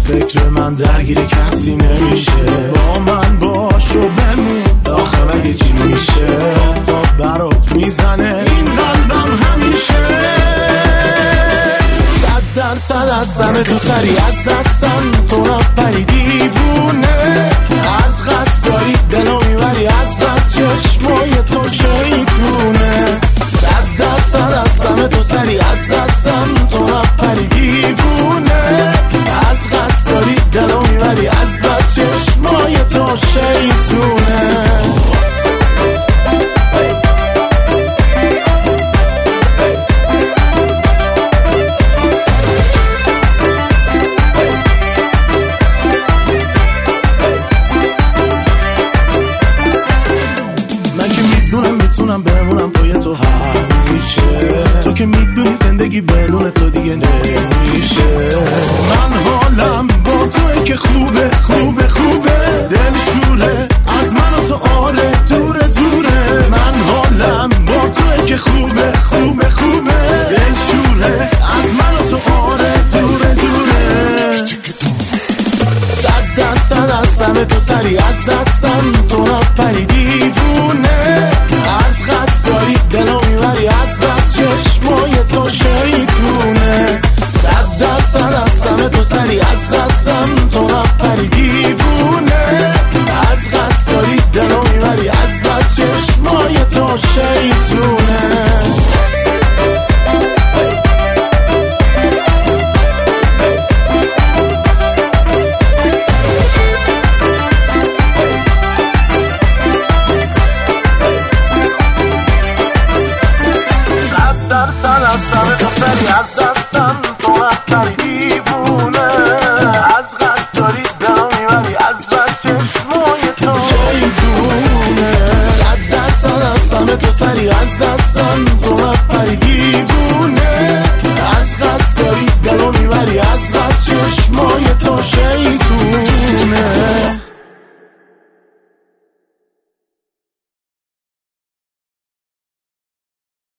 فکر من درگیر کسی نمیشه. با من باش و بمون، آخه مگه چی میشه؟ تا برات میزنه این قلبم همیشه. 100% هستم تو سری از دستم، تو نپری دیوونه. از قصد داری دلو میبری، از بس چشمای تو شیطونه. 100% هستم تو سری از دستم، تو نپری دیوونه. از قصد داری دلو میبری، از بس چشمای تو شیطونه. بمونم توی تو همیشه، تو که میدونی زندگی بدون تو دیگه نمیشه. من حالم با توی که خوبه خوبه خوبه، دل شوره از من و تو، آره دوره